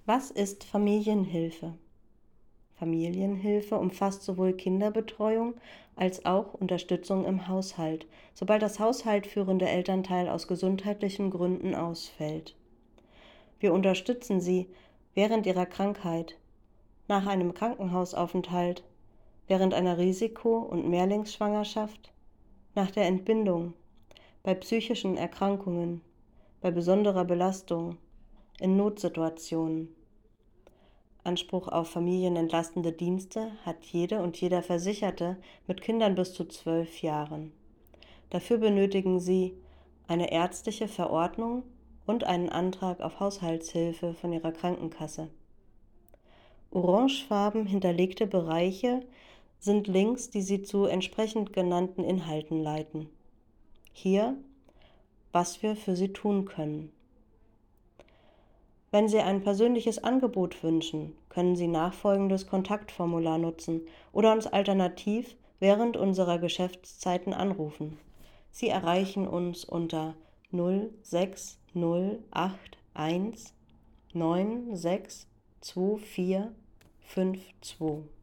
Was ist Familienhilfe? Familienhilfe umfasst sowohl Kinderbetreuung als auch Unterstützung im Haushalt, sobald das haushaltführende Elternteil aus gesundheitlichen Gründen ausfällt. Wir unterstützen sie während ihrer Krankheit, nach einem Krankenhausaufenthalt, während einer Risiko- und Mehrlingsschwangerschaft, nach der Entbindung, bei psychischen Erkrankungen, bei besonderer Belastung, in Notsituationen. Anspruch auf familienentlastende Dienste hat jede und jeder Versicherte mit Kindern bis zu 12 Jahren. Dafür benötigen sie eine ärztliche Verordnung und einen Antrag auf Haushaltshilfe von ihrer Krankenkasse. Orangefarben hinterlegte Bereiche sind Links, die Sie zu entsprechend genannten Inhalten leiten. Hier, was wir für Sie tun können. Wenn Sie ein persönliches Angebot wünschen, können Sie nachfolgendes Kontaktformular nutzen oder uns alternativ während unserer Geschäftszeiten anrufen. Sie erreichen uns unter 06081 962452.